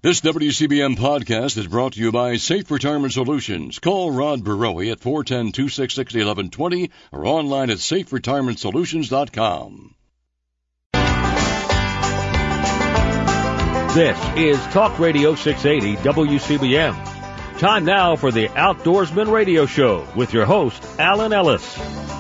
This WCBM podcast is brought to you by Safe Retirement Solutions. Call Rod Barowie at 410-266-1120 or online at saferetirementsolutions.com. This is Talk Radio 680 WCBM. Time now for the Outdoorsman Radio Show with your host, Alan Ellis.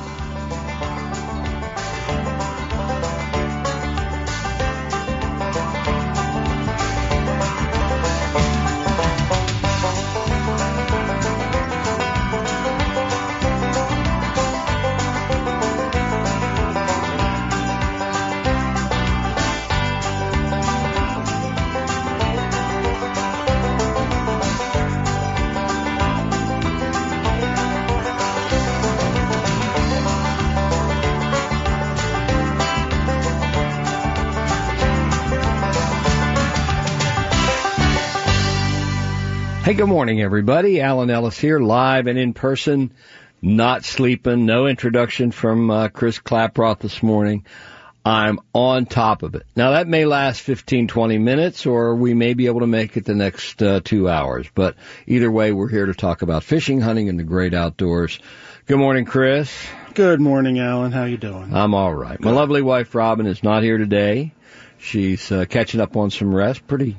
Hey, good morning, everybody. Alan Ellis here, live and in person, not sleeping, no introduction from Chris Klaproth this morning. I'm on top of it. Now, that may last 15, 20 minutes, or we may be able to make it the next 2 hours. But either way, we're here to talk about fishing, hunting, and the great outdoors. Good morning, Chris. Good morning, Alan. How you doing? I'm all right. Good. My lovely wife, Robin, is not here today. She's catching up on some rest. Pretty,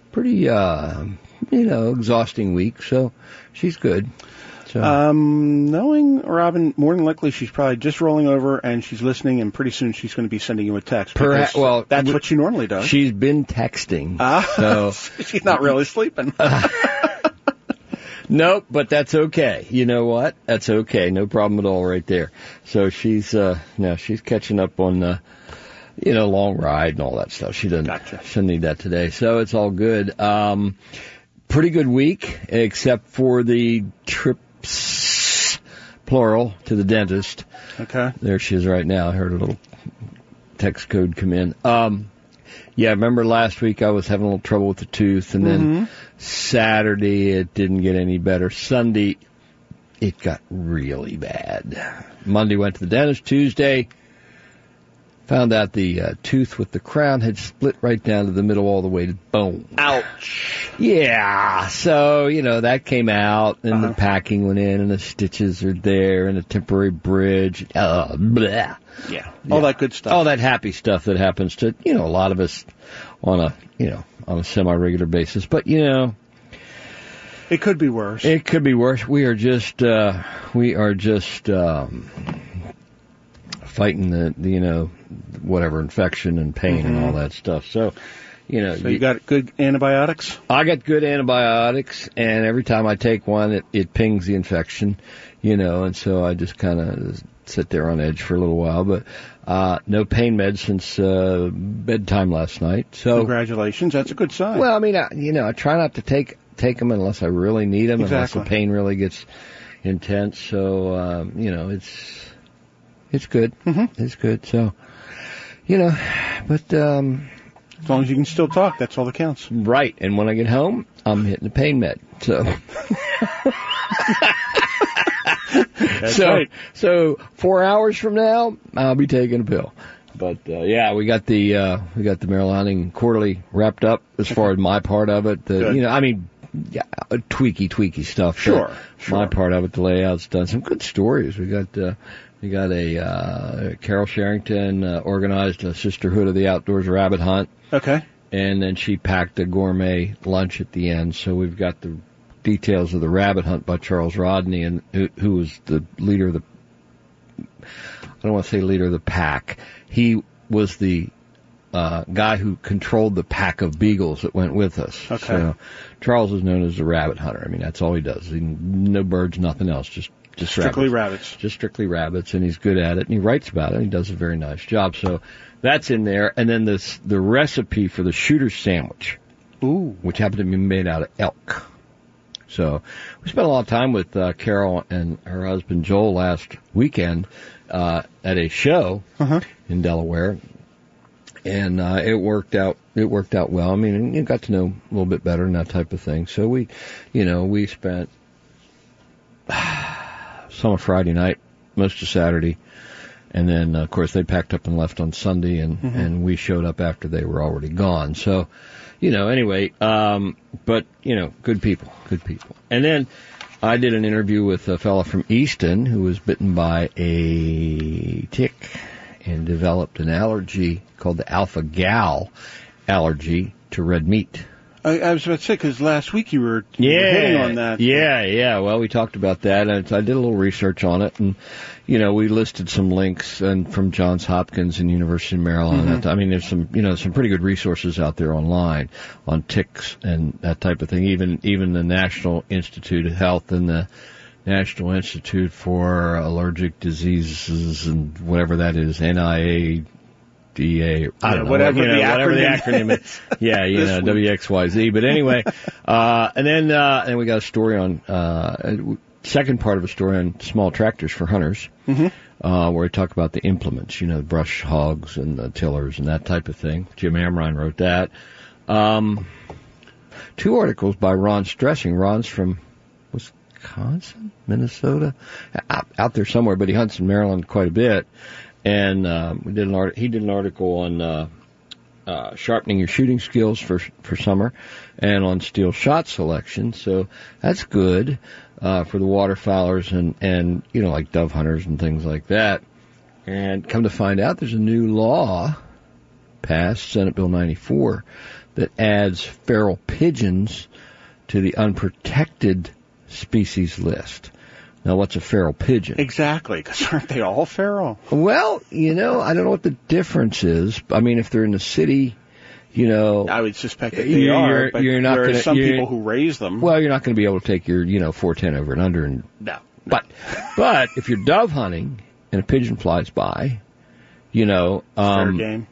exhausting week, so she's good. So. Knowing Robin, more than likely she's probably just rolling over and she's listening, and pretty soon she's going to be sending you a text. Well, that's what she normally does. She's been texting. So she's not really sleeping. Nope, but that's okay. You know what? That's okay. No problem at all right there. So she's catching up on long ride and all that stuff. She doesn't need that today. So it's all good. Pretty good week, except for the trips, plural, to the dentist. Okay. There she is right now. I heard a little text code come in. Remember last week I was having a little trouble with the tooth, and then Saturday it didn't get any better. Sunday it got really bad. Monday went to the dentist. Tuesday found out the tooth with the crown had split right down to the middle all the way to bone. Ouch. Yeah, so, that came out, and the packing went in, and the stitches are there, and a temporary bridge. Blah. Yeah, all that good stuff. All that happy stuff that happens to, a lot of us on a semi-regular basis. But, it could be worse. It could be worse. We are just fighting the whatever infection and pain and all that stuff. So, So you got good antibiotics? I got good antibiotics, and every time I take one, it pings the infection, and so I just kind of sit there on edge for a little while. But no pain meds since bedtime last night. So congratulations, that's a good sign. Well, I mean, I try not to take them unless I really need them, unless the pain really gets intense. So it's good. It's good. So, but as long as you can still talk, that's all that counts. Right. And when I get home, I'm hitting the pain med. So. That's right. So 4 hours from now, I'll be taking a pill. But we got the Maryland Hunting Quarterly wrapped up as far as my part of it. Tweaky stuff. Sure. My part of it, the layout's done. Some good stories. We got Carol Sherrington organized a Sisterhood of the Outdoors rabbit hunt. Okay. And then she packed a gourmet lunch at the end. So we've got the details of the rabbit hunt by Charles Rodney, and who was the leader of the, I don't want to say leader of the pack. He was the guy who controlled the pack of beagles that went with us. Okay. So Charles is known as the rabbit hunter. I mean, that's all he does. No birds, nothing else, just strictly rabbits. Just strictly rabbits, and he's good at it, and he writes about it, and he does a very nice job. So that's in there. And then the recipe for the shooter's sandwich, which happened to be made out of elk. So we spent a lot of time with Carol and her husband Joel last weekend at a show in Delaware, and it worked out well. I mean, you got to know a little bit better and that type of thing. So we spent some of Friday night, most of Saturday, and then of course they packed up and left on Sunday, and we showed up after they were already gone. So, Anyway, but, good people. And then I did an interview with a fellow from Easton who was bitten by a tick and developed an allergy called the alpha-gal allergy to red meat. I was about to say, because last week you were hitting on that. Yeah. Well, we talked about that, and I did a little research on it, and, we listed some links from Johns Hopkins and University of Maryland. Mm-hmm. I mean, there's some pretty good resources out there online on ticks and that type of thing. Even the National Institute of Health and the National Institute for Allergic Diseases and whatever that is, NIADA. I don't know. Whatever the acronym is. Yeah, WXYZ. But anyway, and then we got a story on, second part of a story on small tractors for hunters, where we talk about the implements, the brush hogs and the tillers and that type of thing. Jim Amrine wrote that. 2 articles by Ron Stressing. Ron's from Wisconsin, Minnesota, out there somewhere, but he hunts in Maryland quite a bit. And he did an article on sharpening your shooting skills for summer, and on steel shot selection. So that's good for the waterfowlers and like dove hunters and things like that. And come to find out, there's a new law passed, Senate Bill 94, that adds feral pigeons to the unprotected species list. Now, what's a feral pigeon? Exactly, because aren't they all feral? Well, I don't know what the difference is. I mean, if they're in the city, I would suspect that they are, but there are some people who raise them. Well, you're not going to be able to take your, 410 over and under. No. But if you're dove hunting and a pigeon flies by, fair game.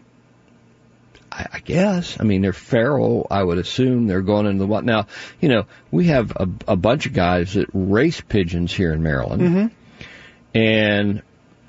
I guess. I mean, they're feral. I would assume they're going into the wild. Now, we have a bunch of guys that race pigeons here in Maryland. And,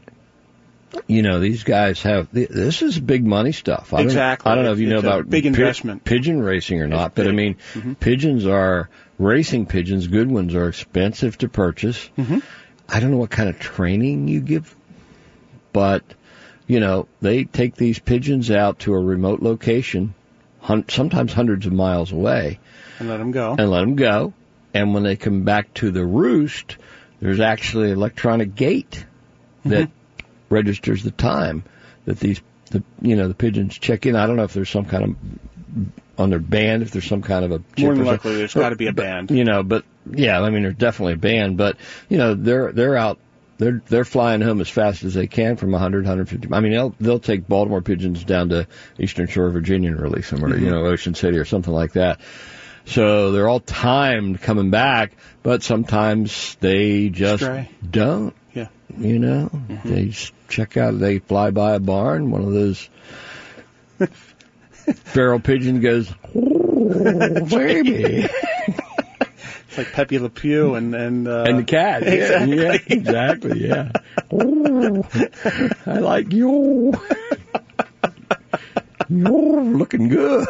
these guys this is big money stuff. Exactly. I don't know if you know about big investment. Pigeon racing or not, but I mean, pigeons racing pigeons, good ones are expensive to purchase. I don't know what kind of training you give, but they take these pigeons out to a remote location, sometimes hundreds of miles away. And let them go. And when they come back to the roost, there's actually an electronic gate that registers the time that the pigeons check in. I don't know if there's some kind of, on their band, if there's some kind of a chip. More than likely, there's got to be a band. But yeah, I mean, there's definitely a band, but, they're out. They're flying home as fast as they can from 100, 150. I mean, they'll take Baltimore pigeons down to Eastern Shore of Virginia and release them, or Ocean City or something like that. So they're all timed coming back, but sometimes they just don't. Yeah. They check out. They fly by a barn. One of those feral pigeons goes, "Oh, baby." It's like Pepe Le Pew and the cat. Exactly. Yeah, exactly. Yeah. Oh, I like you. You're looking good.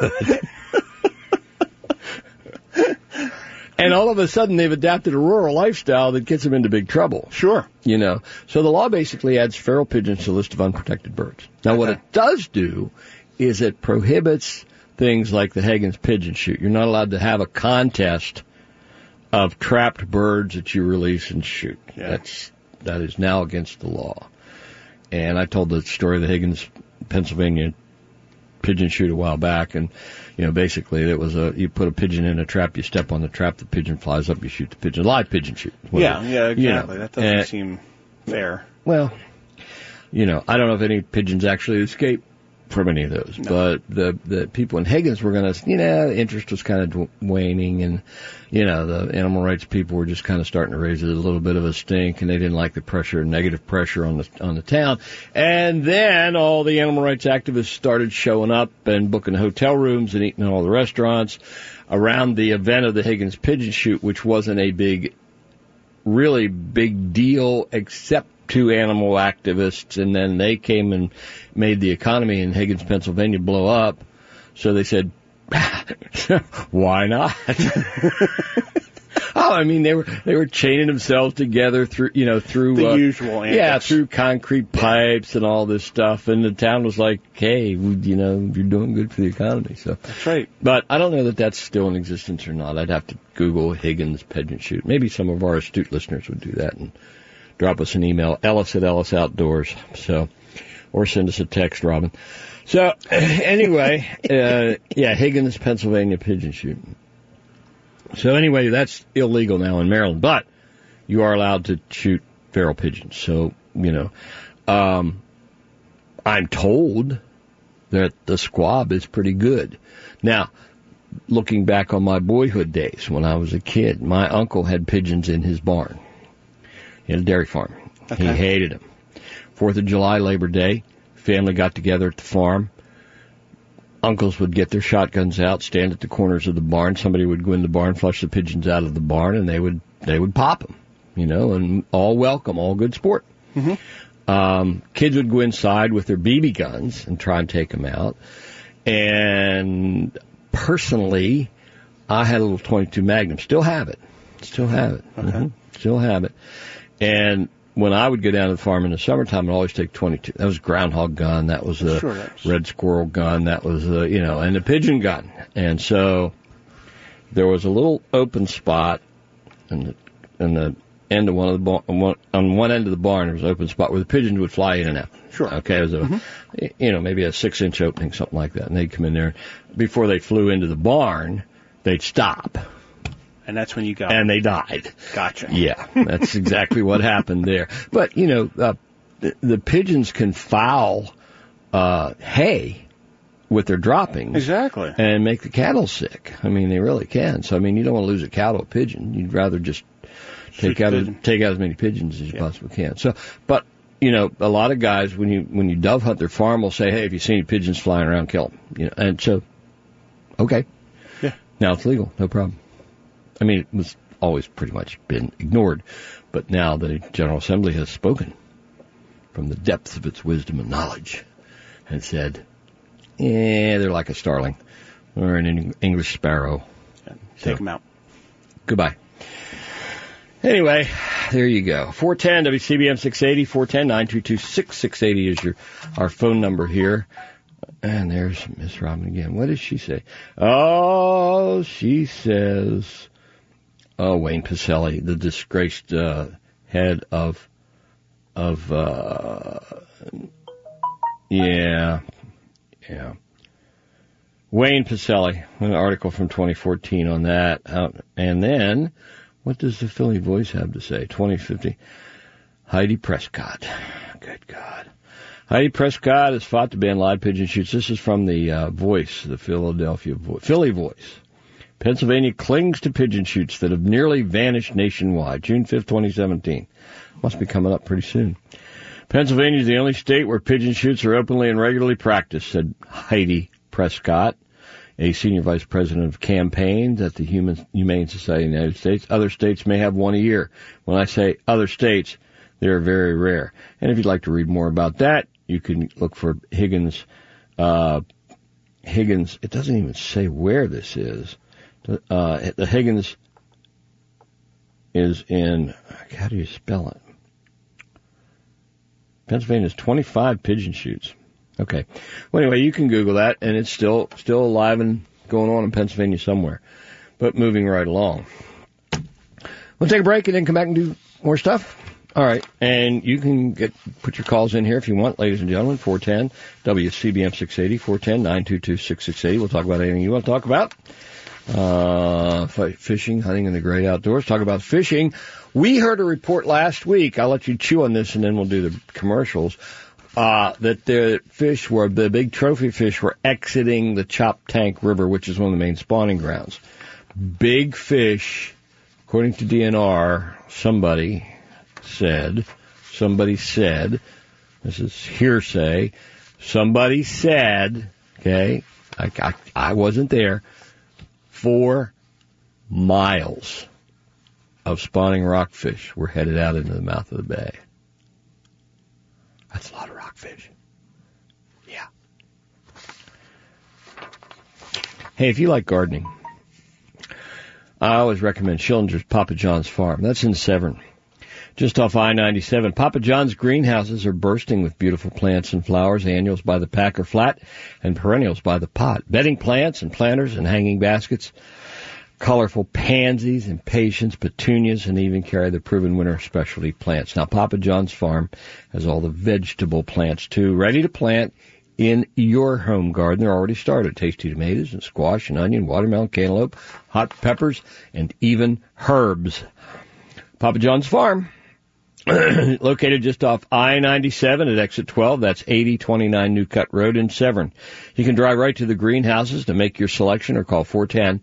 And all of a sudden, they've adapted a rural lifestyle that gets them into big trouble. Sure. So the law basically adds feral pigeons to the list of unprotected birds. Now, what it does do is it prohibits things like the Hagen's pigeon shoot. You're not allowed to have a contest of trapped birds that you release and shoot. Yeah. That is now against the law. And I told the story of the Higgins, Pennsylvania pigeon shoot a while back, and basically it was you put a pigeon in a trap, you step on the trap, the pigeon flies up, you shoot the pigeon. Live pigeon shoot. Yeah, exactly. That doesn't seem fair. Well, I don't know if any pigeons actually escape from any of those, but the people in Higgins were going to, interest was kind of waning, and the animal rights people were just kind of starting to raise a little bit of a stink, and they didn't like the pressure, negative pressure on the town. And then all the animal rights activists started showing up and booking hotel rooms and eating in all the restaurants around the event of the Higgins pigeon shoot, which wasn't a really big deal except to animal activists, and then they came and made the economy in Higgins, Pennsylvania blow up. So they said, why not? I mean, they were chaining themselves together through the usual antics. Yeah, through concrete pipes and all this stuff. And the town was like, hey, you're doing good for the economy. So that's right. But I don't know that that's still in existence or not. I'd have to Google Higgins Pigeon Chute. Maybe some of our astute listeners would do that and drop us an email, Ellis@Ellis Outdoors. So, or send us a text, Robin. So anyway, Higgins, Pennsylvania Pigeon Chute. So anyway, that's illegal now in Maryland, but you are allowed to shoot feral pigeons. So, I'm told that the squab is pretty good. Now, looking back on my boyhood days when I was a kid, my uncle had pigeons in his barn. He had a dairy farm. Okay. He hated them. 4th of July, Labor Day, family got together at the farm. Uncles would get their shotguns out, stand at the corners of the barn. Somebody would go in the barn, flush the pigeons out of the barn, and they would pop them, and all welcome, all good sport. Mm-hmm. Kids would go inside with their BB guns and try and take them out. And personally, I had a little .22 Magnum. Still have it. Okay. Mm-hmm. Still have it. And when I would go down to the farm in the summertime, I'd always take .22. That was a groundhog gun. That was a red squirrel gun. That was and a pigeon gun. And so there was a little open spot in the end of on one end of the barn. There was an open spot where the pigeons would fly in and out. Sure. Okay. It was maybe a 6-inch opening, something like that. And they'd come in there. Before they flew into the barn, they'd stop. And that's when you got And they died. Gotcha. Yeah, that's exactly what happened there. But, the pigeons can foul hay with their droppings. Exactly. And make the cattle sick. I mean, they really can. So, you don't want to lose a cow to a pigeon. You'd rather just take out as many pigeons as you possibly can. So, but, a lot of guys, when you dove hunt their farm, will say, hey, if you see any pigeons flying around, kill them. And so, okay. Yeah. Now it's legal. No problem. It was always pretty much been ignored, but now the General Assembly has spoken from the depths of its wisdom and knowledge and said, they're like a starling or an English sparrow. Yeah, take them out. Goodbye. Anyway, there you go. 410 WCBM 680, 410-922-6680 is our phone number here. And there's Miss Robin again. What does she say? Oh, she says... Wayne Pacelli, the disgraced head of Wayne Pacelli, an article from 2014 on that. And then, what does the Philly Voice have to say? 2050, Heidi Prescott. Good God. Heidi Prescott has fought to ban live pigeon shoots. This is from the Voice, the Philly Voice. Pennsylvania clings to pigeon shoots that have nearly vanished nationwide. June 5th, 2017. Must be coming up pretty soon. Pennsylvania is the only state where pigeon shoots are openly and regularly practiced, said Heidi Prescott, a senior vice president of campaigns at the Humane Society of the United States. Other states may have one a year. When I say other states, they're very rare. And if you'd like to read more about that, you can look for Higgins. It doesn't even say where this is. The Higgins is in, how do you spell it? Pennsylvania's 25 pigeon shoots. Okay. Well, anyway, you can Google that, and it's still alive and going on in Pennsylvania somewhere. But moving right along. We'll take a break and then come back and do more stuff. All right. And you can put your calls in here if you want, ladies and gentlemen. 410 WCBM 680, 410-922-6680. We'll talk about anything you want to talk about. Fishing, hunting in the great outdoors. Talk about fishing. We heard a report last week. I'll let you chew on this and then we'll do the commercials. That the big trophy fish were exiting the Chop Tank River, which is one of the main spawning grounds. Big fish, according to DNR, somebody said, this is hearsay, somebody said, okay, I wasn't there, 4 miles of spawning rockfish were headed out into the mouth of the bay. That's a lot of rockfish. Yeah. Hey, if you like gardening, I always recommend Schillinger's Papa John's Farm. That's in Severn. Just off I-97, Papa John's greenhouses are bursting with beautiful plants and flowers, annuals by the pack or flat, and perennials by the pot. Bedding plants and planters and hanging baskets, colorful pansies, impatiens, petunias, and even carry the proven winter specialty plants. Now, Papa John's Farm has all the vegetable plants, too, ready to plant in your home garden. They're already started. Tasty tomatoes and squash and onion, watermelon, cantaloupe, hot peppers, and even herbs. Papa John's Farm. Located just off I-97 at exit 12. That's 8029 New Cut Road in Severn. You can drive right to the greenhouses to make your selection or call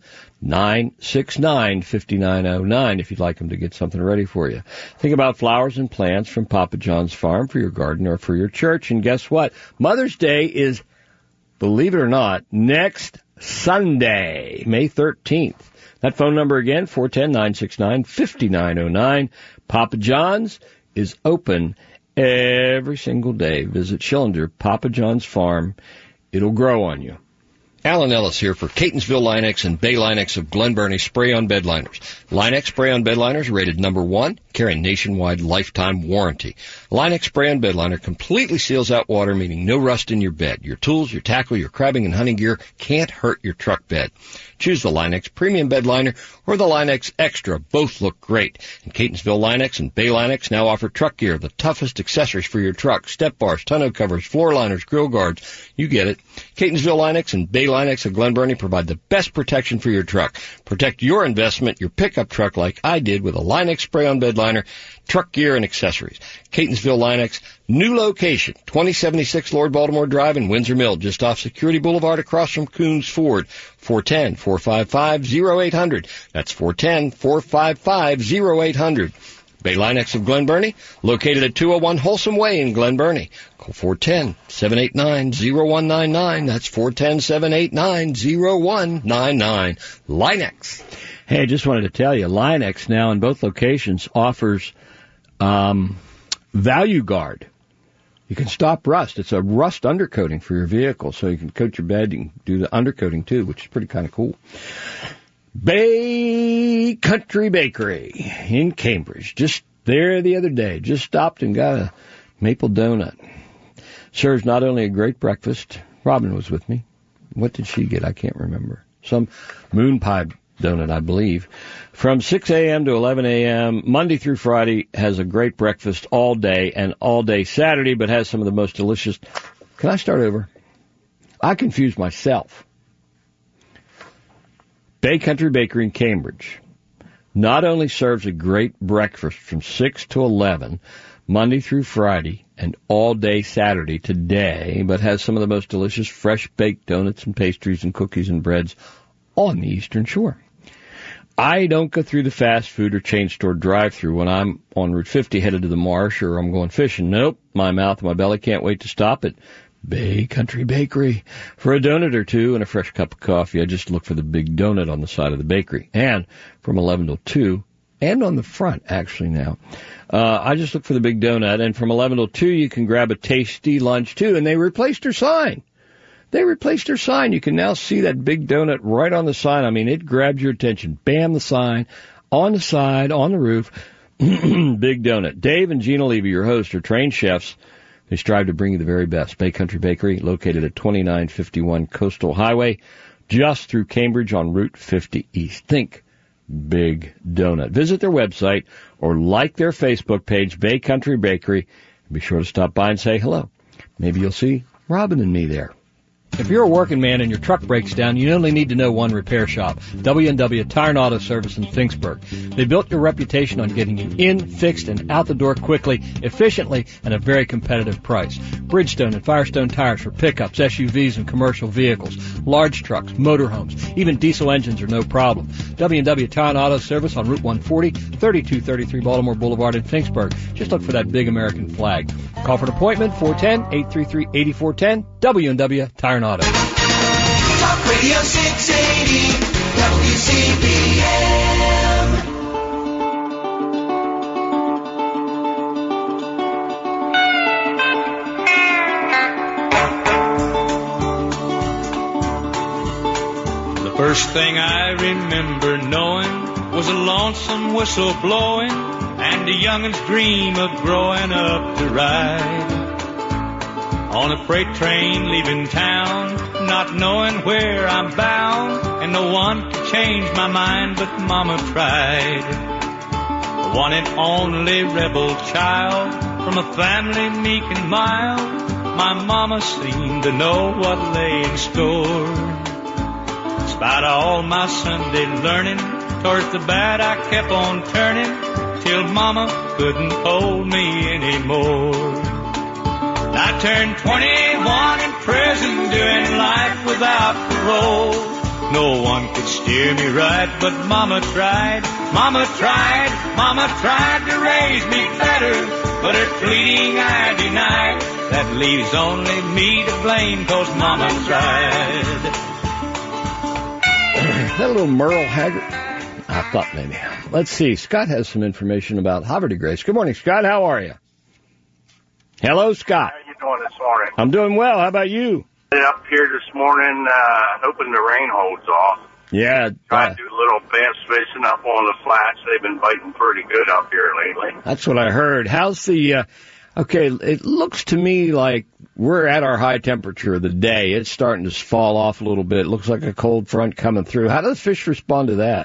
410-969-5909 if you'd like them to get something ready for you. Think about flowers and plants from Papa John's Farm for your garden or for your church. And guess what? Mother's Day is, believe it or not, next Sunday, May 13th. That phone number again, 410-969-5909. Papa John's is open every single day. Visit Schillinger, Papa John's Farm. It'll grow on you. Alan Ellis here for Catonsville Line-X and Bay Line-X of Glen Burnie Spray-On Bed Liners. Line-X Spray-On Bed Liners rated number 1, carry nationwide lifetime warranty. Line-X Spray-On Bed Liner completely seals out water, meaning no rust in your bed. Your tools, your tackle, your crabbing and hunting gear can't hurt your truck bed. Choose the Line-X Premium Bed Liner or the Line-X Extra. Both look great. And Catonsville Line-X and Bay Line-X now offer truck gear, the toughest accessories for your truck. Step bars, tonneau covers, floor liners, grill guards. You get it. Catonsville Line-X and Bay Line-X of Glen Burnie provide the best protection for your truck. Protect your investment, your pickup truck, like I did with a Line-X Spray-On Bed Liner, truck gear, and accessories. Catonsville Line-X, new location, 2076 Lord Baltimore Drive in Windsor Mill, just off Security Boulevard across from Coons Ford. 410-455-0800. That's 410-455-0800. Bay Line-X of Glen Burnie, located at 201 Wholesome Way in Glen Burnie. Call 410-789-0199. That's 410-789-0199. Line-X. Hey, I just wanted to tell you, Line-X now in both locations offers Value Guard. You can stop rust. It's a rust undercoating for your vehicle, so you can coat your bed. You can do the undercoating, too, which is pretty kind of cool. Bay Country Bakery in Cambridge. Just there the other day. Just stopped and got a maple donut. Serves not only a great breakfast. Robin was with me. What did she get? I can't remember. Some moon pie donut, I believe. From 6 a.m. to 11 a.m., Monday through Friday, has a great breakfast all day and all day Saturday, but has some of the most delicious... Can I start over? I confused myself. Bay Country Bakery in Cambridge not only serves a great breakfast from 6 to 11, Monday through Friday, and all day Saturday today, but has some of the most delicious fresh baked donuts and pastries and cookies and breads on the Eastern Shore. I don't go through the fast food or chain store drive-thru when I'm on Route 50 headed to the marsh or I'm going fishing. Nope, my mouth and my belly can't wait to stop at Bay Country Bakery for a donut or two and a fresh cup of coffee. I just look for the big donut on the side of the bakery. And from 11 till 2, and on the front, actually, now, I just look for the big donut. And from 11 till 2, you can grab a tasty lunch, too. And they replaced their sign. You can now see that big donut right on the sign. I mean, it grabbed your attention. Bam, the sign, on the side, on the roof. Big donut. Dave and Gina Levy, your hosts, are trained chefs. They strive to bring you the very best. Bay Country Bakery, located at 2951 Coastal Highway, just through Cambridge on Route 50 East. Think big donut. Visit their website or like their Facebook page, Bay Country Bakery. Be sure to stop by and say hello. Maybe you'll see Robin and me there. If you're a working man and your truck breaks down, you only need to know one repair shop, W&W Tire and Auto Service in Finksburg. They built your reputation on getting you in, fixed, and out the door quickly, efficiently, and at a very competitive price. Bridgestone and Firestone tires for pickups, SUVs, and commercial vehicles, large trucks, motorhomes, even diesel engines are no problem. W&W Tire and Auto Service on Route 140, 3233 Baltimore Boulevard in Finksburg. Just look for that big American flag. Call for an appointment, 410-833-8410, W&W Tire and Auto. Talk Radio 680, WCBM. The first thing I remember knowing a lonesome whistle blowing, and the young'uns dream of growing up to ride on a freight train leaving town, not knowing where I'm bound, and no one could change my mind, but Mama tried. The one and only rebel child from a family meek and mild, my mama seemed to know what lay in store. In spite of all my Sunday learning, towards the bad I kept on turning, till Mama couldn't hold me anymore. I turned 21 in prison, doing life without parole. No one could steer me right, but Mama tried. Mama tried, Mama tried to raise me better, but her pleading I denied. That leaves only me to blame, 'cause Mama tried. Is that a little Merle Haggard? I thought maybe. Let's see. Scott has some information about Havre de Grace. Good morning, Scott. How are you? Hello, Scott. How you doing this morning? I'm doing well. How about you? Up here this morning, hoping the rain holds off. Yeah. Trying to do a little bass fishing up on the flats. They've been biting pretty good up here lately. That's what I heard. How's the, okay, it looks to me like we're at our high temperature of the day. It's starting to fall off a little bit. It looks like a cold front coming through. How does fish respond to that?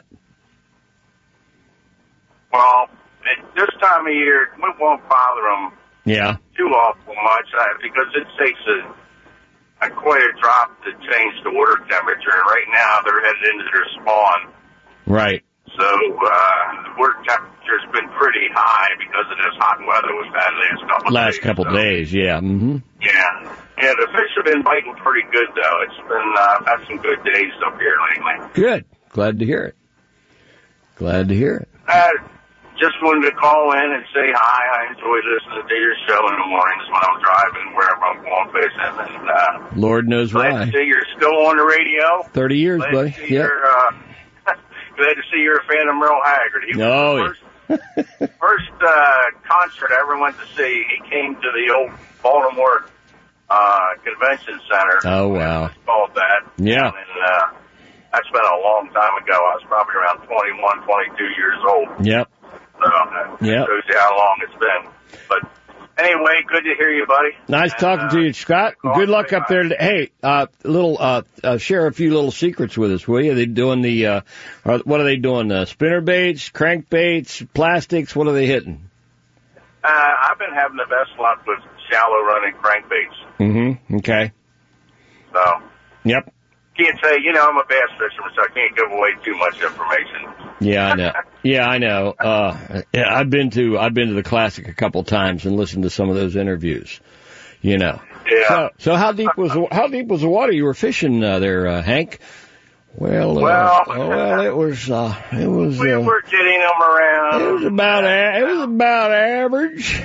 Well, at this time of year, we won't bother them too awful much because it takes quite a drop to change the water temperature. And right now, they're headed into their spawn. Right. So the water temperature's been pretty high because of this hot weather we've had last couple days. Yeah. Mm-hmm. Yeah. Yeah, the fish have been biting pretty good, though. It's been had some good days up here lately. Good. Glad to hear it. Glad to hear it. Just wanted to call in and say hi. I enjoy listening to your show in the mornings when I'm driving, wherever I'm going fishing. And Lord knows why. Glad to see you're still on the radio. 30 years, buddy. Yep. Glad to see you're a fan of Merle Haggard. He was the first concert I ever went to see. He came to the old Baltimore Convention Center. Oh, wow. It's called that. Yeah. And that's been a long time ago. I was probably around 21, 22 years old. Yep. So that shows you how long it's been. But anyway, good to hear you, buddy. Nice talking to you, Scott. Good luck up there today. Hey, share a few little secrets with us, will you? Are they doing what are they doing? Spinner baits, crank baits, plastics? What are they hitting? I've been having the best luck with shallow running crankbaits. Mm-hmm. Okay. So. Yep. Can't say, I'm a bass fisherman, so I can't give away too much information. Yeah, I know. Yeah, I know. I've been to the Classic a couple times and listened to some of those interviews. Yeah. So how deep was the water you were fishing there, Hank? Well, it was. We were getting them around. It was about average,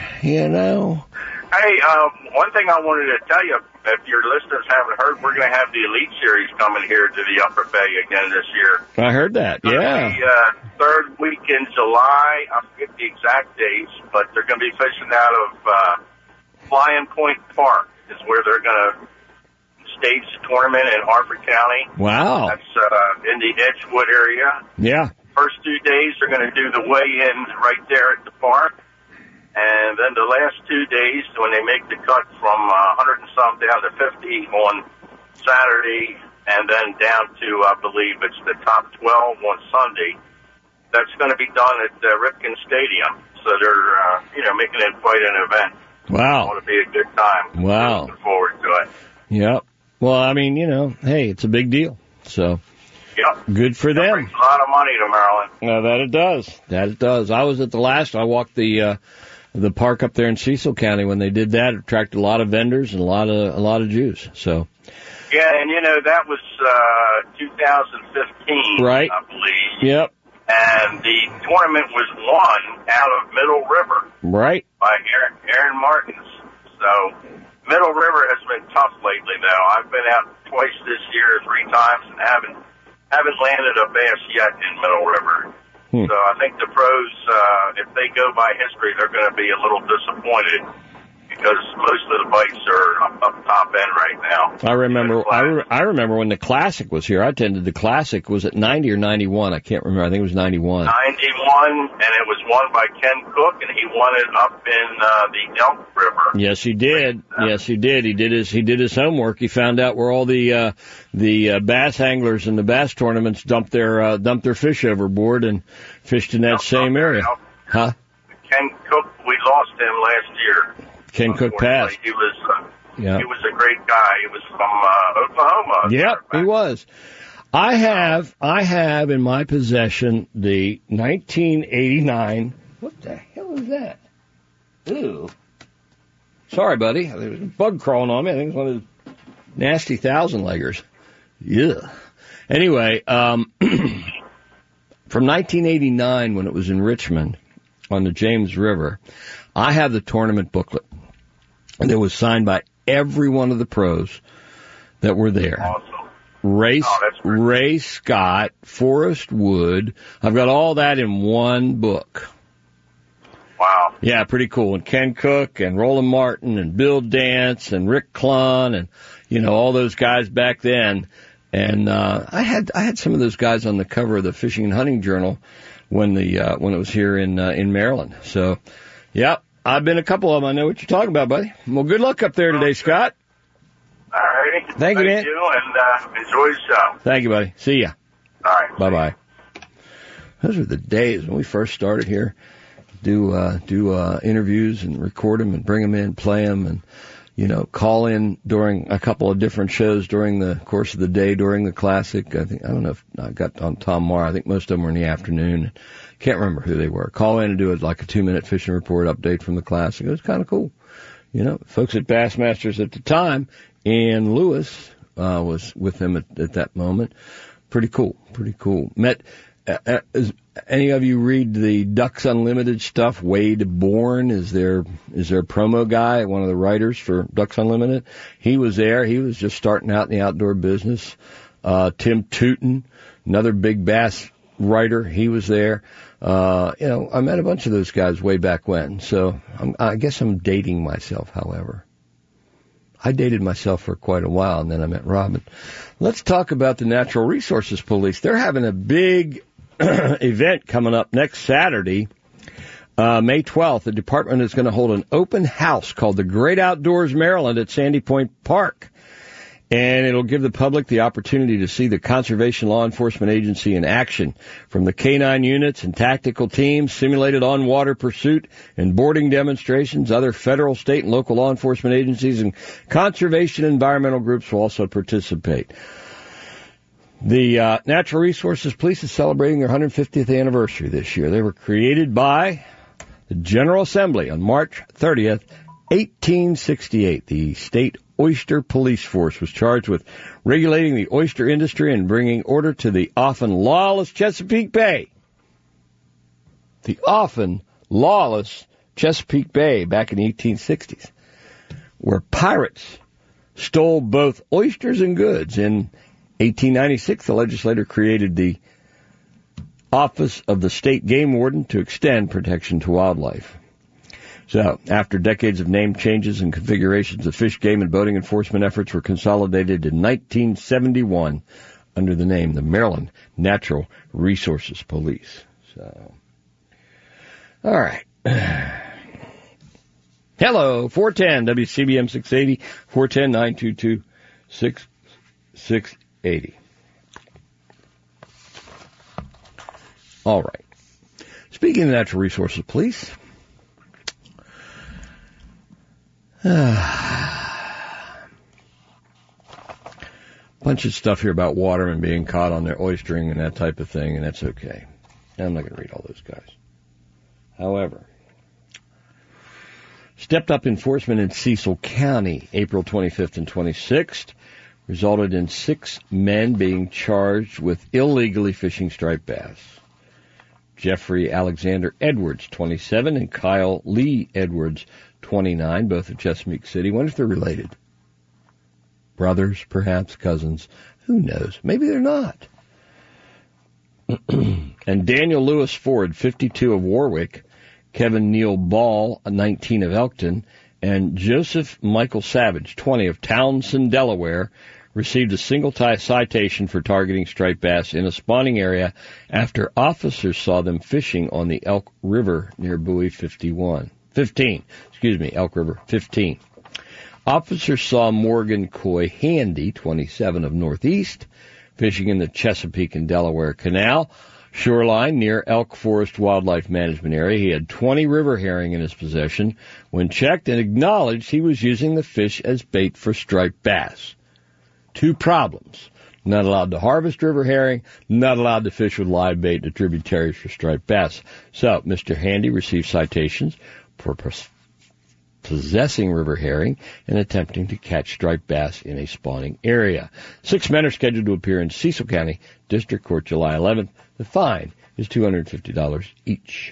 Hey, one thing I wanted to tell you, if your listeners haven't heard, we're going to have the Elite Series coming here to the Upper Bay again this year. I heard that, yeah. The third week in July, I forget the exact dates, but they're going to be fishing out of Flying Point Park is where they're going to stage the tournament in Harford County. Wow. That's in the Edgewood area. Yeah. First 2 days, they're going to do the weigh-in right there at the park. And then the last 2 days, when they make the cut from 100 and some down to 50 on Saturday, and then down to, I believe it's the top 12 on Sunday, that's going to be done at Ripken Stadium. So they're, making it quite an event. Wow. It's going to be a good time. Wow. Looking forward to it. Yep. Well, I mean, hey, it's a big deal. So. Yep. Good for them. Brings a lot of money to Maryland. That it does. That it does. I was at the last. I walked the park up there in Cecil County when they did that. It attracted a lot of vendors and a lot of Jews. So. Yeah, and that was 2015, right? I believe. Yep. And the tournament was won out of Middle River. Right. By Aaron Martins. So Middle River has been tough lately, though. I've been out twice this year, 3 times, and haven't landed a bass yet in Middle River. So I think the pros, if they go by history, they're going to be a little disappointed because most of the bikes are up top end right now. I remember when the Classic was here. I attended the Classic. Was it 90 or 91? I can't remember. I think it was 91. 91, and it was won by Ken Cook, and he won it up in the Elk River. Yes, he did. Yes, he did. He did his homework. He found out where all the bass anglers in the bass tournaments dumped their fish overboard and fished in that same area. Huh? Ken Cook, we lost him last year. Ken Cook passed. He was a great guy. He was from Oklahoma. Yep, he was. I have in my possession the 1989. What the hell is that? Ooh. Sorry, buddy. There was a bug crawling on me. I think it's one of those nasty 1,000-leggers. Yeah. Anyway, from 1989 when it was in Richmond on the James River, I have the tournament booklet. And it was signed by every one of the pros that were there. Awesome. Ray Scott, Forrest Wood. I've got all that in one book. Wow. Yeah, pretty cool. And Ken Cook and Roland Martin and Bill Dance and Rick Klon and, all those guys back then. And I had some of those guys on the cover of the Fishing and Hunting Journal when it was here in Maryland. So, yep, I've been a couple of them. I know what you're talking about, buddy. Well, good luck up there today, Scott. All righty. Thank you, man. And enjoy the show. Thank you, buddy. See ya. All right. Bye-bye. Those were the days when we first started here. Do interviews and record them and bring them in, play them, and call in during a couple of different shows during the course of the day during the Classic. I don't know if I got on Tom Maher. I think most of them were in the afternoon. Can't remember who they were. Call in and do like a 2-minute fishing report update from the Classic. It was kind of cool. Folks at Bassmasters at the time, and Lewis was with them at that moment. Pretty cool. Met. Any of you read the Ducks Unlimited stuff? Wade Bourne is their promo guy, one of the writers for Ducks Unlimited. He was there. He was just starting out in the outdoor business. Tim Tootin, another big bass writer, he was there. I met a bunch of those guys way back when. So I guess I'm dating myself, however. I dated myself for quite a while, and then I met Robin. Let's talk about the Natural Resources Police. They're having a big event coming up next Saturday, May 12th. The department is going to hold an open house called the Great Outdoors Maryland at Sandy Point Park. And it'll give the public the opportunity to see the Conservation Law Enforcement Agency in action, from the K-9 units and tactical teams, simulated on-water pursuit and boarding demonstrations. Other federal, state, and local law enforcement agencies and conservation and environmental groups will also participate. The Natural Resources Police is celebrating their 150th anniversary this year. They were created by the General Assembly on March 30th, 1868. The State Oyster Police Force was charged with regulating the oyster industry and bringing order to the often lawless Chesapeake Bay. The often lawless Chesapeake Bay back in the 1860s, where pirates stole both oysters and goods. In 1896, the legislature created the Office of the State Game Warden to extend protection to wildlife. So, after decades of name changes and configurations, the fish, game, and boating enforcement efforts were consolidated in 1971 under the name the Maryland Natural Resources Police. So, all right. Hello, 410 WCBM 680, 410-922-6680. All right. Speaking of Natural Resources Police, bunch of stuff here about watermen being caught on their oystering and that type of thing, and that's okay. I'm not going to read all those guys. However, stepped up enforcement in Cecil County, April 25th and 26th, resulted in 6 men being charged with illegally fishing striped bass. Jeffrey Alexander Edwards, 27, and Kyle Lee Edwards, 29, both of Chesapeake City. Wonder if they're related. Brothers, perhaps, cousins. Who knows? Maybe they're not. And Daniel Lewis Ford, 52, of Warwick, Kevin Neal Ball, 19, of Elkton, And Joseph Michael Savage, 20, of Townsend, Delaware, received a single citation for targeting striped bass in a spawning area after officers saw them fishing on the Elk River near buoy 15. Elk River 15. Officers saw Morgan Coy Handy, 27, of Northeast, fishing in the Chesapeake and Delaware Canal shoreline near Elk Forest Wildlife Management Area. He had 20 river herring in his possession when checked and acknowledged he was using the fish as bait for striped bass. 2 problems. Not allowed to harvest river herring, not allowed to fish with live bait to tributaries for striped bass. So, Mr. Handy received citations for possessing river herring and attempting to catch striped bass in a spawning area. 6 men are scheduled to appear in Cecil County District Court July 11th. The fine is $250 each.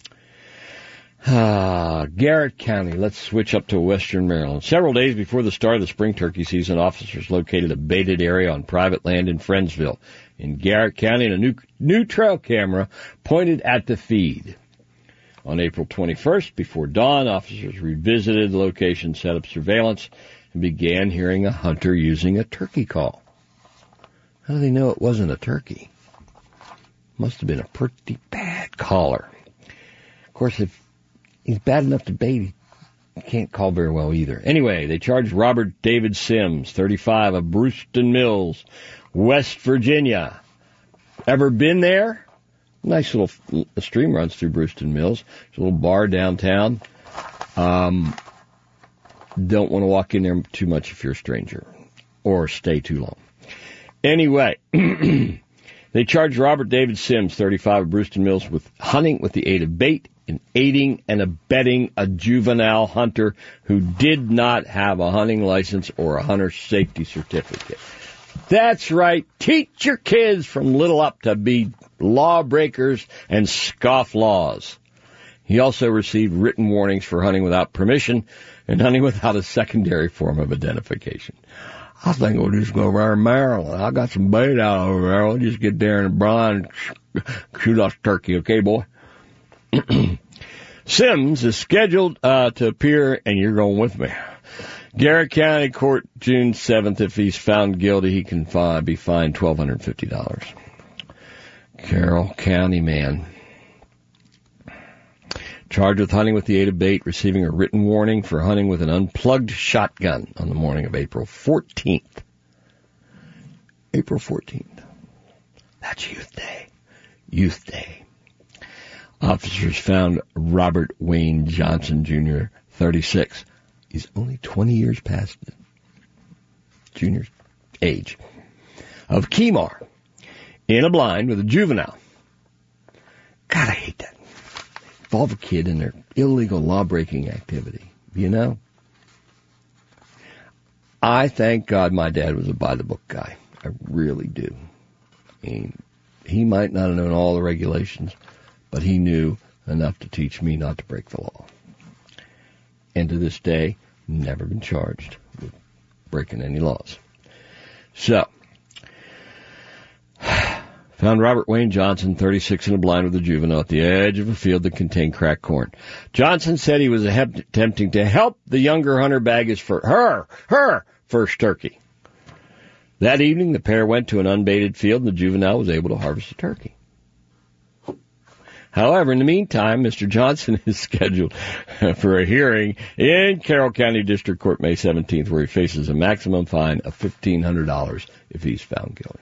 Garrett County. Let's switch up to western Maryland. Several days before the start of the spring turkey season, officers located a baited area on private land in Friendsville in Garrett County, and a new trail camera pointed at the feed. On April 21st, before dawn, officers revisited the location, set up surveillance, and began hearing a hunter using a turkey call. How do they know it wasn't a turkey? Must have been a pretty bad caller. Of course, if he's bad enough to bait, he can't call very well either. Anyway, they charged Robert David Sims, 35, of Brewston Mills, West Virginia. Ever been there? Nice little stream runs through Brewston Mills. There's a little bar downtown. Don't want to walk in there too much if you're a stranger, or stay too long. Anyway, they charged Robert David Sims, 35, of Brewston Mills, with hunting with the aid of bait and aiding and abetting a juvenile hunter who did not have a hunting license or a hunter safety certificate. That's right. Teach your kids from little up to be lawbreakers and scoff laws. He also received written warnings for hunting without permission and hunting without a secondary form of identification. I think we'll just go over to Maryland. I got some bait out over there. We'll just get there in the brine and shoot off turkey, okay, boy? Sims is scheduled to appear, and you're going with me. Garrett County Court, June 7th. If he's found guilty, he can be fined $1,250. Carroll County man, charged with hunting with the aid of bait, receiving a written warning for hunting with an unplugged shotgun on the morning of April 14th. April 14th. That's Youth Day. Youth Day. Officers found Robert Wayne Johnson, Jr., 36. He's only 20 years past the junior's age. Of Kemar, in a blind with a juvenile. God, I hate that. Involve a kid in their illegal law-breaking activity. You know? I thank God my dad was a by-the-book guy. I really do. I mean, he might not have known all the regulations, but he knew enough to teach me not to break the law. And to this day, never been charged with breaking any laws. So, found Robert Wayne Johnson, 36, in a blind with a juvenile at the edge of a field that contained cracked corn. Johnson said he was attempting to help the younger hunter bag his her first turkey. That evening, the pair went to an unbaited field, and the juvenile was able to harvest a turkey. However, in the meantime, Mr. Johnson is scheduled for a hearing in Carroll County District Court May 17th, where he faces a maximum fine of $1,500 if he's found guilty.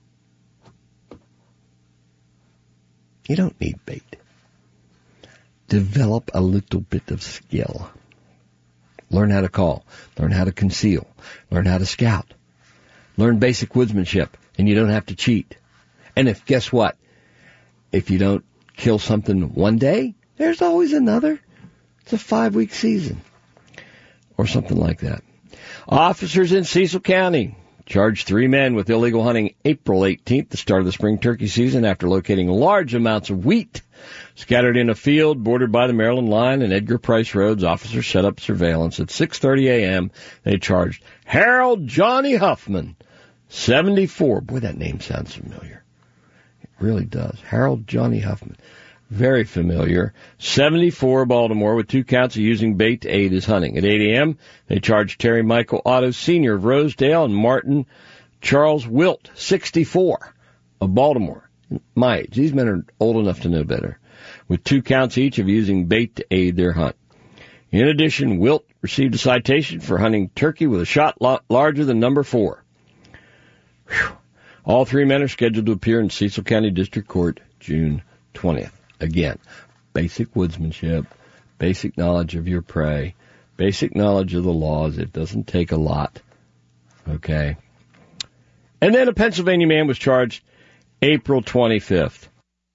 You don't need bait. Develop a little bit of skill. Learn how to call. Learn how to conceal. Learn how to scout. Learn basic woodsmanship, and you don't have to cheat. And guess what? If you don't kill something one day, there's always another. It's a 5-week season. Or something like that. Officers in Cecil County charged 3 men with illegal hunting April 18th, the start of the spring turkey season, after locating large amounts of wheat scattered in a field bordered by the Maryland line and Edgar Price Roads. Officers set up surveillance. At 6:30 a.m., they charged Harold Johnny Huffman, 74. Boy, that name sounds familiar. It really does. Harold Johnny Huffman. Very familiar. 74 Baltimore with 2 counts of using bait to aid his hunting. At 8 a.m., they charged Terry Michael Otto Sr. of Rosedale and Martin Charles Wilt, 64, of Baltimore. My age. These men are old enough to know better. With 2 counts each of using bait to aid their hunt. In addition, Wilt received a citation for hunting turkey with a shot larger than number 4. Whew. All 3 men are scheduled to appear in Cecil County District Court June 20th. Again, basic woodsmanship, basic knowledge of your prey, basic knowledge of the laws. It doesn't take a lot. Okay. And then a Pennsylvania man was charged April 25th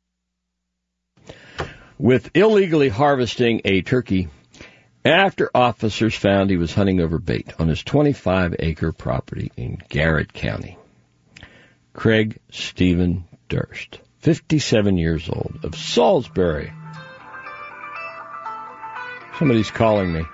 with illegally harvesting a turkey after officers found he was hunting over bait on his 25-acre property in Garrett County. Craig Stephen Durst, 57 years old, of Salisbury. Somebody's calling me.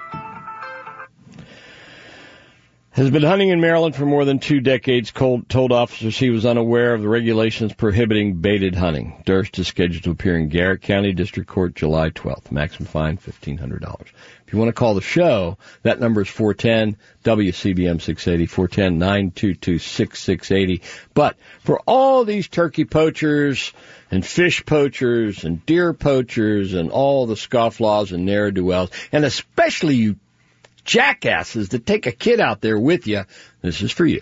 Has been hunting in Maryland for more than 2 decades, told officers he was unaware of the regulations prohibiting baited hunting. Durst is scheduled to appear in Garrett County District Court July 12th. Maximum fine, $1,500. If you want to call the show, that number is 410-WCBM 680, 410-922-6680. But for all these turkey poachers and fish poachers and deer poachers and all the scofflaws and ne'er-do-wells, and especially you jackasses that take a kid out there with you, this is for you.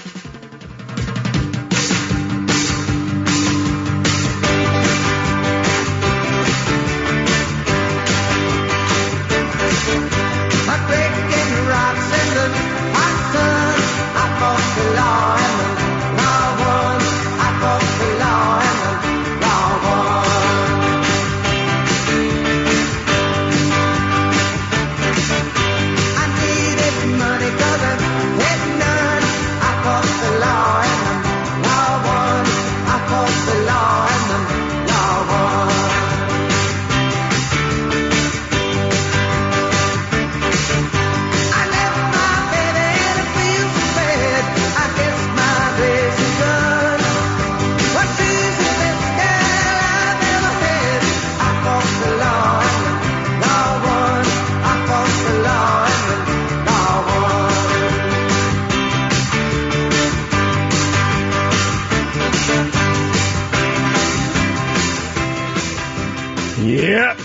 Yep.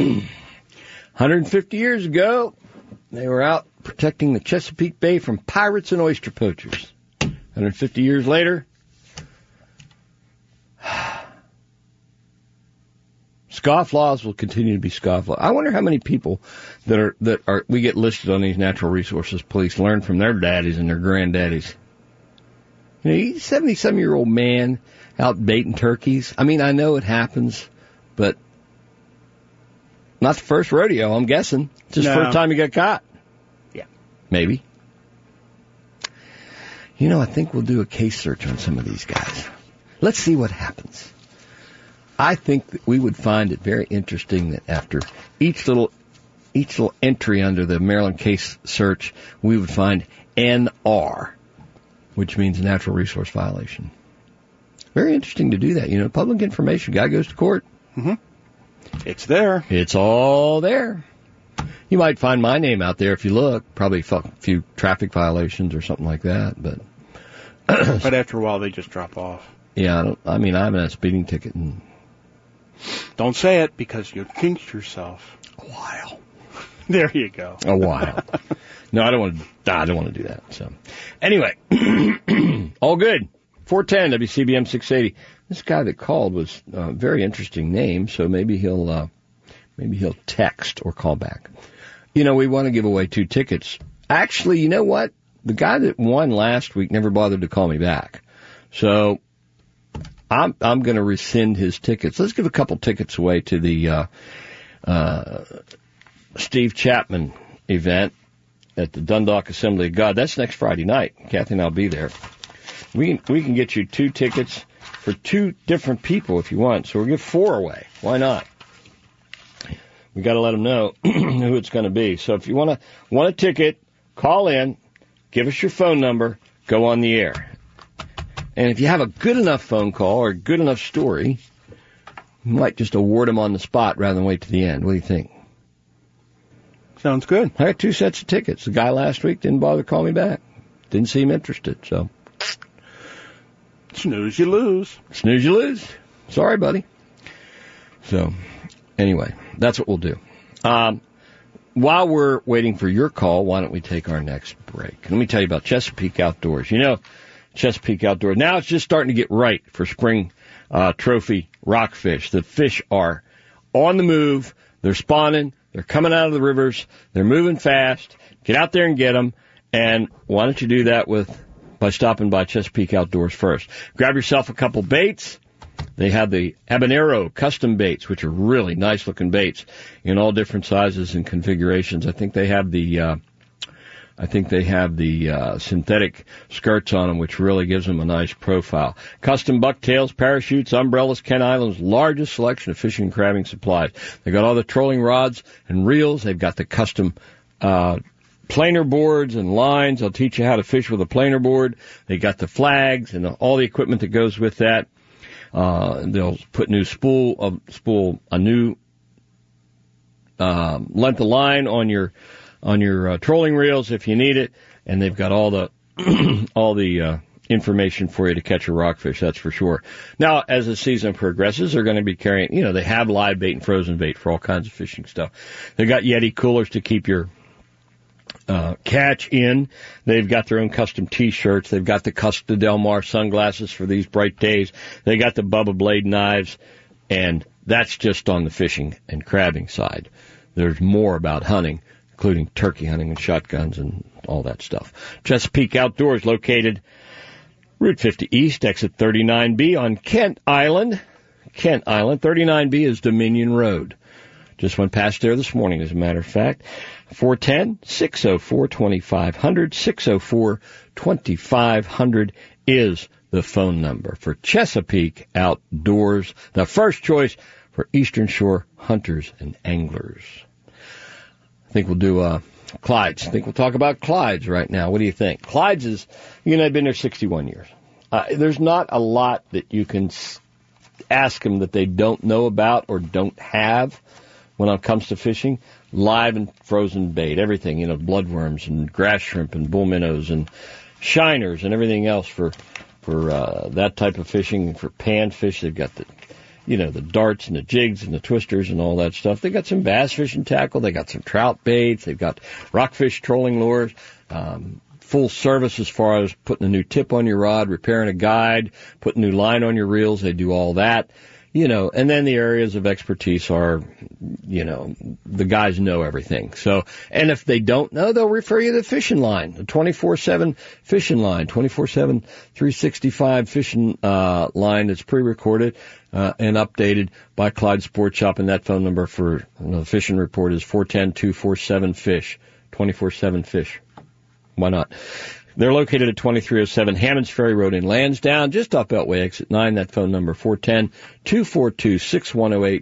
150 years ago, they were out protecting the Chesapeake Bay from pirates and oyster poachers. 150 years later, scofflaws will continue to be scofflaws. I wonder how many people that are we get listed on these natural resources police learn from their daddies and their granddaddies. You know, he's a 70-some-year-old man out baiting turkeys. I mean, I know it happens, but not the first rodeo, I'm guessing. Just the first time he got caught. Yeah. Maybe. You know, I think we'll do a case search on some of these guys. Let's see what happens. I think that we would find it very interesting that after each little entry under the Maryland case search, we would find NR, which means natural resource violation. Very interesting to do that. You know, public information. Guy goes to court. Mm-hmm. It's there. It's all there. You might find my name out there if you look. Probably a few traffic violations or something like that. But but after a while, they just drop off. Yeah, I haven't had a speeding ticket in... Don't say it because you jinxed yourself. A while. There you go. A while. No, I don't want to do that. So, anyway, all good. 410 WCBM 680. This guy that called was a very interesting name, so maybe he'll text or call back. You know, we want to give away 2 tickets. Actually, you know what? The guy that won last week never bothered to call me back. So I'm going to rescind his tickets. Let's give a couple tickets away to the Steve Chapman event at the Dundalk Assembly of God. That's next Friday night. Kathy and I'll be there. We can get you 2 tickets for 2 different people if you want. So we'll give 4 away. Why not? We got to let them know who it's going to be. So if you want a ticket, call in, give us your phone number, go on the air. And if you have a good enough phone call or a good enough story, You might just award them on the spot rather than wait to the end. What do you think? Sounds good. I got 2 sets of tickets. The guy last week didn't bother to call me back. Didn't seem interested, so. Snooze, you lose. Snooze, you lose. Sorry, buddy. So, anyway, that's what we'll do. While we're waiting for your call, why don't we take our next break? Let me tell you about Chesapeake Outdoors. You know, Chesapeake Outdoors, now it's just starting to get right for spring trophy rockfish. The fish are on the move. They're spawning. They're coming out of the rivers. They're moving fast. Get out there and get them. And why don't you do that by stopping by Chesapeake Outdoors first? Grab yourself a couple baits. They have the Habanero custom baits, which are really nice-looking baits in all different sizes and configurations. I think they have the synthetic skirts on them, which really gives them a nice profile. Custom bucktails, parachutes, umbrellas, Kent Island's largest selection of fishing and crabbing supplies. They got all the trolling rods and reels. They've got the custom planer boards and lines. They'll teach you how to fish with a planer board. They got the flags and all the equipment that goes with that. They'll put a new length of line on your trolling reels if you need it, and they've got all the information for you to catch a rockfish, that's for sure. Now, as the season progresses, they're going to be carrying, they have live bait and frozen bait for all kinds of fishing stuff. They've got Yeti coolers to keep your catch in. They've got their own custom T-shirts. They've got the Costa Del Mar sunglasses for these bright days. They got the Bubba Blade knives, and that's just on the fishing and crabbing side. There's more about hunting, including turkey hunting and shotguns and all that stuff. Chesapeake Outdoors, located Route 50 East, exit 39B on Kent Island. Kent Island, 39B is Dominion Road. Just went past there this morning, as a matter of fact. 410-604-2500. 604-2500 is the phone number for Chesapeake Outdoors, the first choice for Eastern Shore hunters and anglers. I think we'll do Clyde's. I think we'll talk about Clyde's right now. What do you think? Clyde's is, I've been there 61 years. There's not a lot that you can ask them that they don't know about or don't have when it comes to fishing. Live and frozen bait, everything, bloodworms and grass shrimp and bull minnows and shiners and everything else for that type of fishing. For panfish, they've got the darts and the jigs and the twisters and all that stuff. They got some bass fishing tackle. They got some trout baits. They've got rockfish trolling lures. Full service as far as putting a new tip on your rod, repairing a guide, putting new line on your reels. They do all that. And then the areas of expertise are, the guys know everything. So, and if they don't know, they'll refer you to the fishing line, the 24/7 fishing line, 24/7, 365 fishing line that's pre-recorded and updated by Clyde Sports Shop. And that phone number for the fishing report is 410-247-FISH, 24/7 fish. Why not? They're located at 2307 Hammonds Ferry Road in Lansdowne, just off Beltway exit 9. That phone number, 410-242-6108,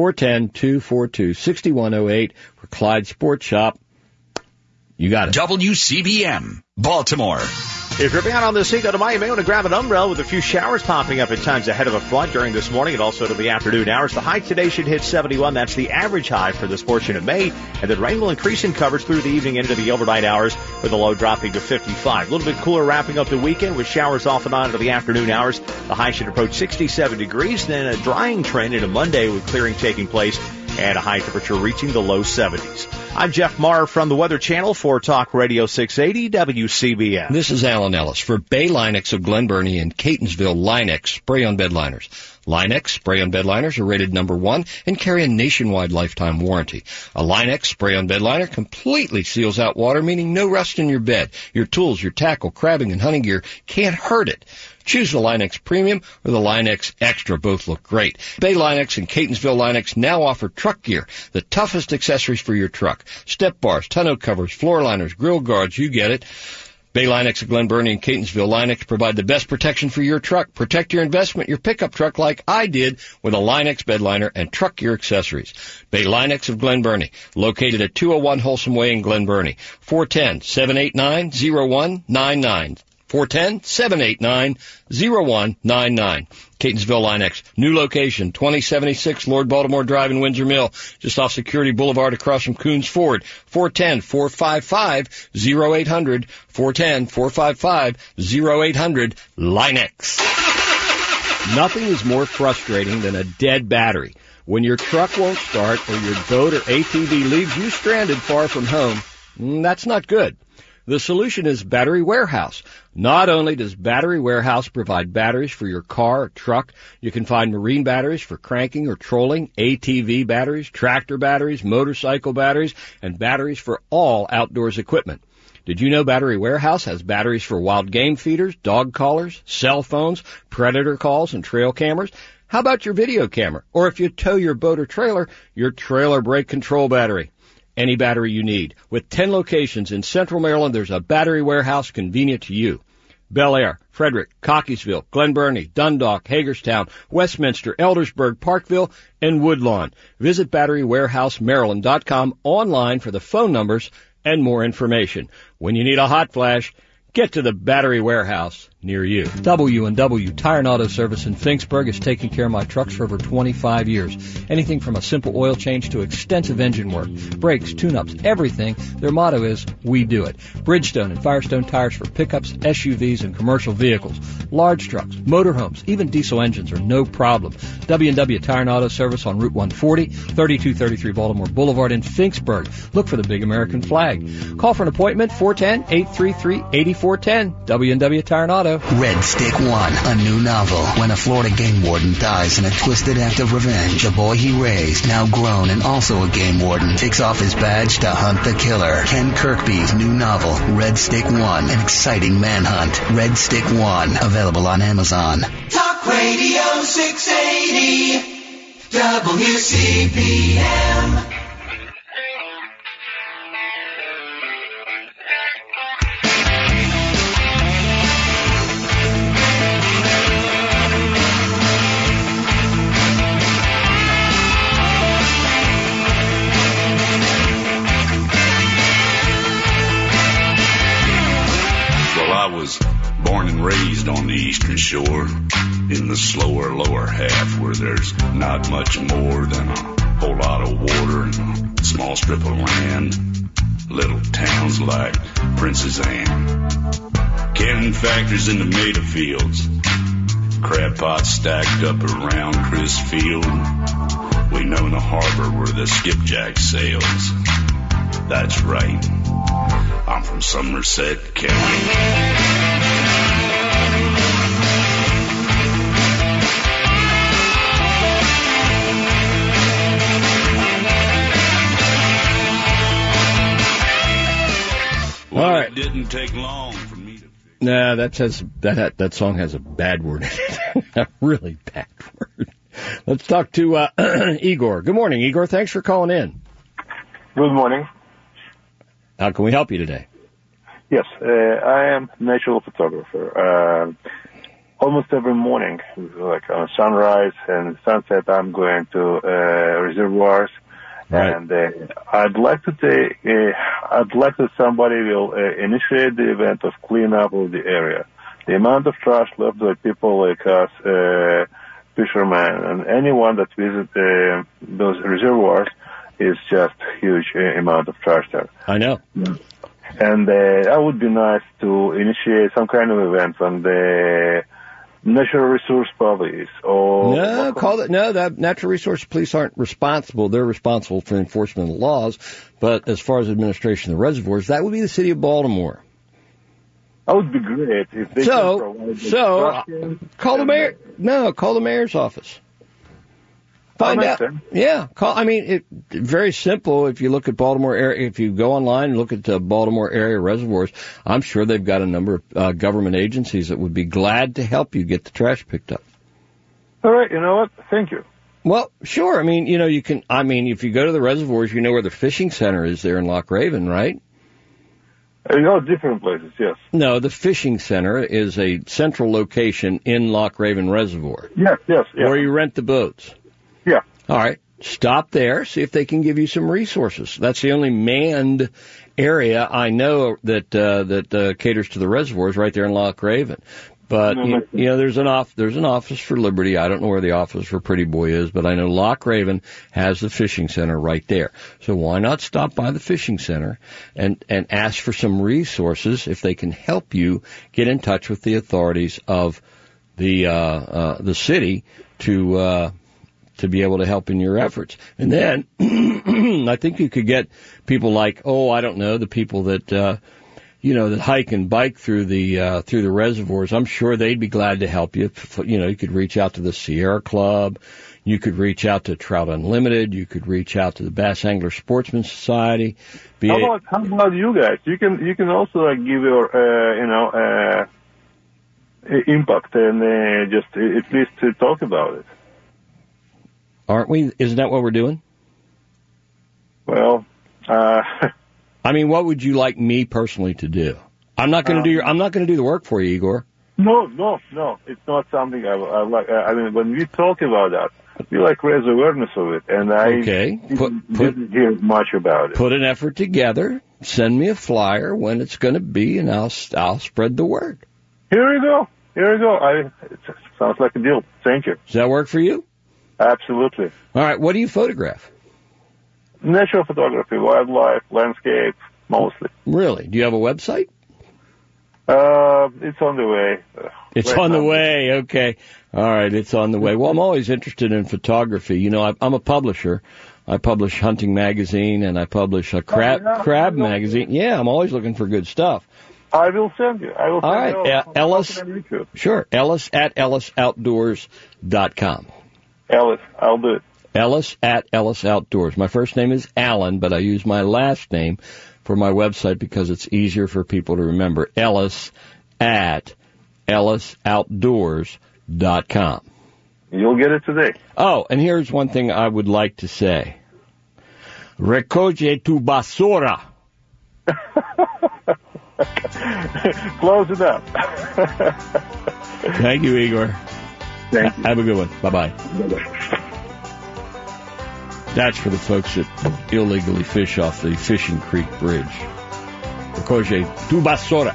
410-242-6108 for Clyde Sports Shop. You got it. WCBM, Baltimore. If you're out on this heat, go to Miami to grab an umbrella with a few showers popping up at times ahead of a flood during this morning and also to the afternoon hours. The high today should hit 71. That's the average high for this portion of May. And then rain will increase in coverage through the evening into the overnight hours with the low dropping to 55. A little bit cooler wrapping up the weekend with showers off and on into the afternoon hours. The high should approach 67 degrees. Then a drying trend into Monday with clearing taking place and a high temperature reaching the low 70s. I'm Jeff Marr from the Weather Channel for Talk Radio 680 WCBM. This is Alan Ellis for Bay Linex of Glen Burnie and Catonsville Linex spray-on bed liners. Linex spray-on bed liners are rated number 1 and carry a nationwide lifetime warranty. A Linex spray-on bed liner completely seals out water, meaning no rust in your bed. Your tools, your tackle, crabbing, and hunting gear can't hurt it. Choose the Linex Premium or the Linex Extra. Both look great. Bay Linex and Catonsville Linex now offer truck gear, the toughest accessories for your truck. Step bars, tonneau covers, floor liners, grill guards, you get it. Bay Linex of Glen Burnie and Catonsville Linex provide the best protection for your truck. Protect your investment, your pickup truck like I did with a Linex bed liner and truck gear accessories. Bay Linex of Glen Burnie, located at 201 Wholesome Way in Glen Burnie. 410-789-0199. 410-789-0199. Catonsville Line-X. New location, 2076 Lord Baltimore Drive in Windsor Mill, just off Security Boulevard across from Coons Ford. 410-455-0800. 410-455-0800. Line-X. Nothing is more frustrating than a dead battery. When your truck won't start or your boat or ATV leaves you stranded far from home, that's not good. The solution is Battery Warehouse. Not only does Battery Warehouse provide batteries for your car or truck, you can find marine batteries for cranking or trolling, ATV batteries, tractor batteries, motorcycle batteries, and batteries for all outdoors equipment. Did you know Battery Warehouse has batteries for wild game feeders, dog collars, cell phones, predator calls, and trail cameras? How about your video camera? Or if you tow your boat or trailer, your trailer brake control battery. Any battery you need. With 10 locations in Central Maryland, there's a Battery Warehouse convenient to you. Bel Air, Frederick, Cockeysville, Glen Burnie, Dundalk, Hagerstown, Westminster, Eldersburg, Parkville, and Woodlawn. Visit BatteryWarehouseMaryland.com online for the phone numbers and more information. When you need a hot flash, get to the Battery Warehouse near you. W&W Tire and Auto Service in Finksburg has taken care of my trucks for over 25 years. Anything from a simple oil change to extensive engine work, brakes, tune-ups, everything. Their motto is, we do it. Bridgestone and Firestone tires for pickups, SUVs, and commercial vehicles. Large trucks, motorhomes, even diesel engines are no problem. W&W Tire and Auto Service on Route 140, 3233 Baltimore Boulevard in Finksburg. Look for the big American flag. Call for an appointment, 410-833-8410. W&W Tire and Auto. Red Stick 1, a new novel. When a Florida game warden dies in a twisted act of revenge, the boy he raised, now grown and also a game warden, takes off his badge to hunt the killer. Ken Kirkby's new novel, Red Stick 1, an exciting manhunt. Red Stick 1, available on Amazon. Talk Radio 680 WCPM. I was born and raised on the eastern shore, in the slower lower half where there's not much more than a whole lot of water and a small strip of land. Little towns like Princess Anne, canning factories in the tomato fields, crab pots stacked up around Chris Field. We know the harbor where the skipjack sails. That's right, I'm from Somerset County. Well, all right. It didn't take long for me to. Nah, that song has a bad word in it. A really bad word. Let's talk to Igor. Good morning, Igor. Thanks for calling in. Good morning. How can we help you today? Yes, I am a natural photographer. Almost every morning, like on sunrise and sunset, I'm going to reservoirs. Right. And I'd like that somebody will initiate the event of cleanup of the area. The amount of trash left by people like us, fishermen, and anyone that visits those reservoirs is just huge amount of trash there. I know. And that would be nice to initiate some kind of event on the Natural Resource Police or that Natural Resource Police aren't responsible. They're responsible for enforcement of the laws. But as far as administration of the reservoirs, that would be the city of Baltimore. That would be great if they could provide call the mayor. No, call the mayor's office. Find out. Yeah, very simple. If you look at Baltimore area, if you go online and look at Baltimore area reservoirs, I'm sure they've got a number of government agencies that would be glad to help you get the trash picked up. All right, you know what? Thank you. Well, sure. If you go to the reservoirs, you know where the fishing center is there in Loch Raven, right? Different places, yes. No, the fishing center is a central location in Loch Raven Reservoir. Yes. Where you rent the boats. Yeah. All right. stop there, see if they can give you some resources. That's the only manned area I know that caters to the reservoirs right there in Loch Raven. But, there's an office for Liberty. I don't know where the office for Pretty Boy is, but I know Loch Raven has the fishing center right there. So why not stop by the fishing center and ask for some resources if they can help you get in touch with the authorities of the city to be able to help in your efforts. And then I think you could get people like, the people that that hike and bike through the reservoirs. I'm sure they'd be glad to help you. You could reach out to the Sierra Club. You could reach out to Trout Unlimited. You could reach out to the Bass Angler Sportsman Society. How about you guys? You can also give your impact and just at least to talk about it. Aren't we? Isn't that what we're doing? Well, what would you like me personally to do? I'm not going to do the work for you, Igor. No. It's not something I like. When we talk about that, we raise awareness of it, and I didn't hear much about it. Put an effort together. Send me a flyer when it's going to be, and I'll spread the word. Here you go. It sounds like a deal. Thank you. Does that work for you? Absolutely. All right. What do you photograph? Natural photography, wildlife, landscape, mostly. Really? Do you have a website? It's on the way. It's on the way. Okay. All right. It's on the way. Well, I'm always interested in photography. I'm a publisher. I publish Hunting Magazine and I publish a Crab Magazine. Yeah, I'm always looking for good stuff. I will send you. All right. Ellis. Sure. Ellis at EllisOutdoors.com. Ellis, I'll do it. Ellis at Ellis Outdoors. My first name is Alan, but I use my last name for my website because it's easier for people to remember. Ellis at EllisOutdoors.com. You'll get it today. Oh, and here's one thing I would like to say. Recoge tu basura. Close enough. Thank you, Igor. Thank you. Have a good one. Bye-bye. Bye-bye. That's for the folks that illegally fish off the Fishing Creek Bridge. Recoge tu basura.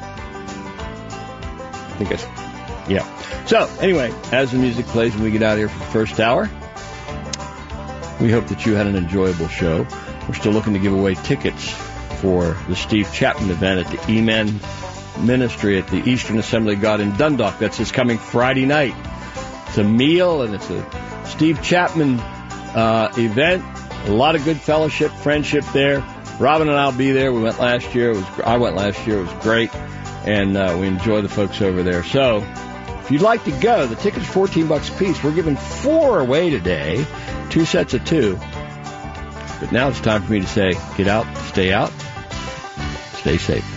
I think that's, yeah. So, anyway, as the music plays when we get out of here for the first hour, we hope that you had an enjoyable show. We're still looking to give away tickets for the Steve Chapman event at the E-Men Ministry at the Eastern Assembly of God in Dundalk. That's this coming Friday night. It's a meal and it's a Steve Chapman event. A lot of good fellowship, friendship there. Robin and I'll be there. We went last year. I went last year. It was great. And we enjoy the folks over there. So if you'd like to go, the tickets are $14 a piece. We're giving 4 away today, 2 sets of 2. But now it's time for me to say, get out, stay safe.